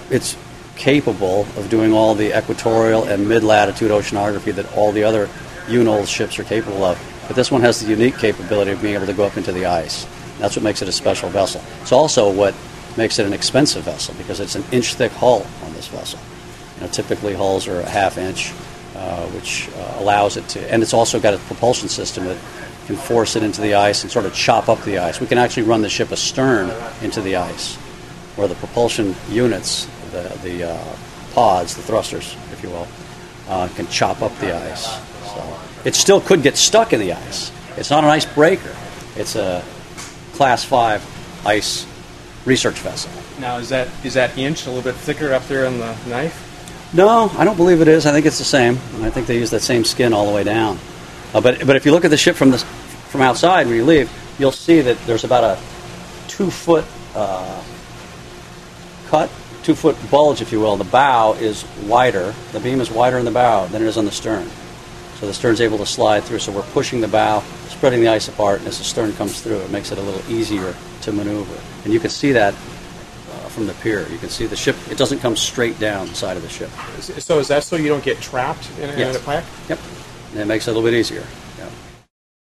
it's capable of doing all the equatorial and mid-latitude oceanography that all the other UNOLS ships are capable of. But this one has the unique capability of being able to go up into the ice. That's what makes it a special vessel. It's also what makes it an expensive vessel, because it's an inch-thick hull on this vessel. Typically hulls are a half-inch, which allows it to, and it's also got a propulsion system that can force it into the ice and sort of chop up the ice. We can actually run the ship astern into the ice, where the propulsion units, the pods, the thrusters, if you will, can chop up the ice. So it still could get stuck in the ice. It's not an icebreaker. It's a Class 5 ice research vessel. Now, is that inch a little bit thicker up there on the knife? No, I don't believe it is. I think it's the same, and I think they use that same skin all the way down. But if you look at the ship from outside when you leave, you'll see that there's about a 2-foot cut, 2-foot bulge, if you will. The bow is wider. The beam is wider in the bow than it is on the stern. So the stern's able to slide through. So we're pushing the bow, spreading the ice apart, and as the stern comes through, it makes it a little easier to maneuver. And you can see that from the pier. You can see the ship, it doesn't come straight down the side of the ship. So is that so you don't get trapped in a pack? Yep. And it makes it a little bit easier.